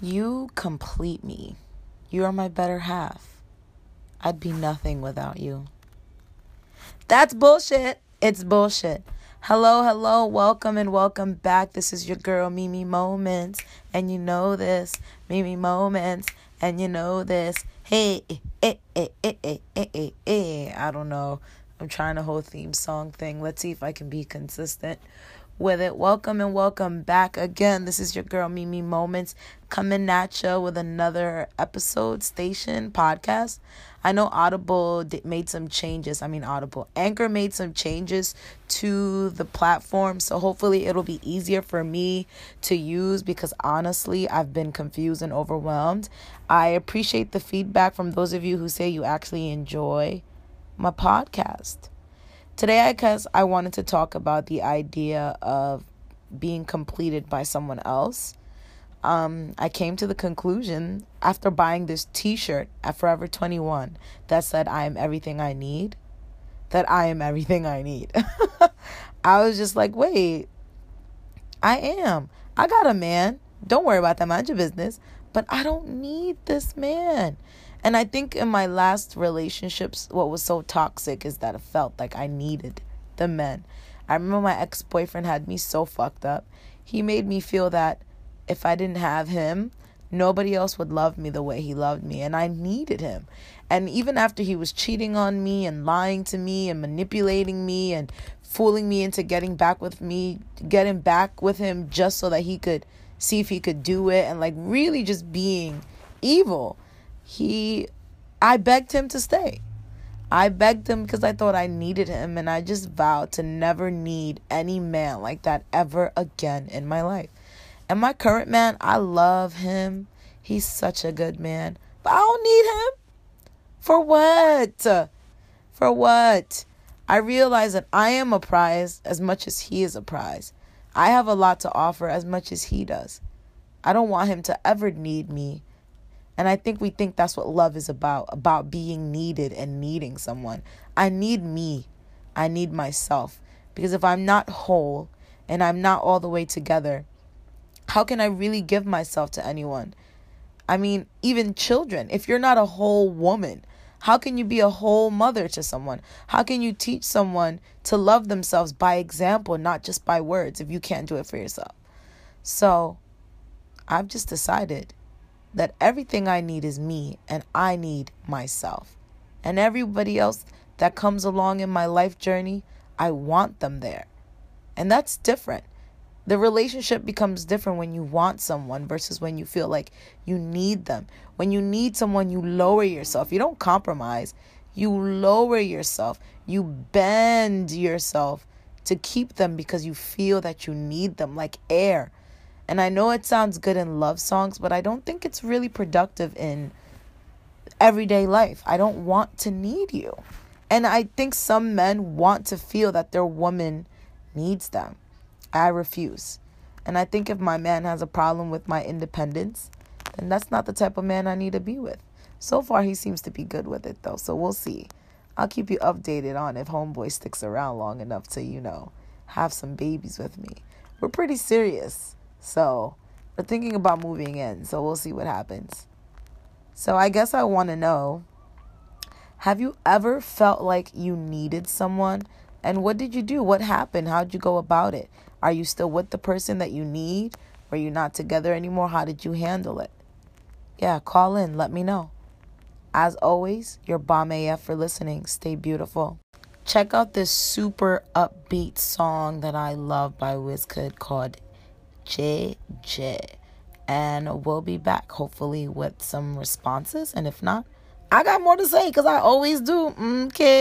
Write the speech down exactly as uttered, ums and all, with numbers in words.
You complete me. You are my better half. I'd be nothing without you. That's bullshit. It's bullshit. Hello, hello, welcome and welcome back. This is your girl, Mimi Moments. And you know this. Mimi Moments. And you know this. Hey, eh, eh, eh, eh, eh, eh, eh. I don't know. I'm trying a whole theme song thing. Let's see if I can be consistent with it. Welcome and welcome back again. This is your girl Mimi Moments coming at you with another episode, station, podcast. I know Audible made some changes. I mean Audible. Anchor made some changes to the platform. So hopefully it'll be easier for me to use because honestly, I've been confused and overwhelmed. I appreciate the feedback from those of you who say you actually enjoy my podcast. Today, I guess I wanted to talk about the idea of being completed by someone else. Um, I came to the conclusion after buying this t-shirt at Forever twenty-one that said, I am everything I need, that I am everything I need. I was just like, wait, I am. I got a man. Don't worry about that. Mind your business. But I don't need this man. And I think in my last relationships, what was so toxic is that it felt like I needed the men. I remember my ex-boyfriend had me so fucked up. He made me feel that if I didn't have him, nobody else would love me the way he loved me. And I needed him. And even after he was cheating on me and lying to me and manipulating me and fooling me into getting back with me, getting back with him just so that he could see if he could do it and like really just being evil. He, I begged him to stay. I begged him because I thought I needed him. And I just vowed to never need any man like that ever again in my life. And my current man, I love him. He's such a good man. But I don't need him. For what? For what? I realize that I am a prize as much as he is a prize. I have a lot to offer as much as he does. I don't want him to ever need me. And I think we think that's what love is about, about being needed and needing someone. I need me. I need myself. Because if I'm not whole and I'm not all the way together, how can I really give myself to anyone? I mean, even children. If you're not a whole woman, how can you be a whole mother to someone? How can you teach someone to love themselves by example, not just by words, if you can't do it for yourself? So I've just decided that everything I need is me and I need myself. And everybody else that comes along in my life journey, I want them there. And that's different. The relationship becomes different when you want someone versus when you feel like you need them. When you need someone, you lower yourself. You don't compromise. You lower yourself. You bend yourself to keep them because you feel that you need them like air. And I know it sounds good in love songs, but I don't think it's really productive in everyday life. I don't want to need you. And I think some men want to feel that their woman needs them. I refuse. And I think if my man has a problem with my independence, then that's not the type of man I need to be with. So far, he seems to be good with it, though. So we'll see. I'll keep you updated on if homeboy sticks around long enough to, you know, have some babies with me. We're pretty serious. So we're thinking about moving in. So we'll see what happens. So I guess I want to know, have you ever felt like you needed someone? And what did you do? What happened? How'd you go about it? Are you still with the person that you need? Are you not together anymore? How did you handle it? Yeah, call in. Let me know. As always, you're bomb A F for listening. Stay beautiful. Check out this super upbeat song that I love by Wizkid called J J. And we'll be back hopefully with some responses. And if not, I got more to say because I always do. Okay.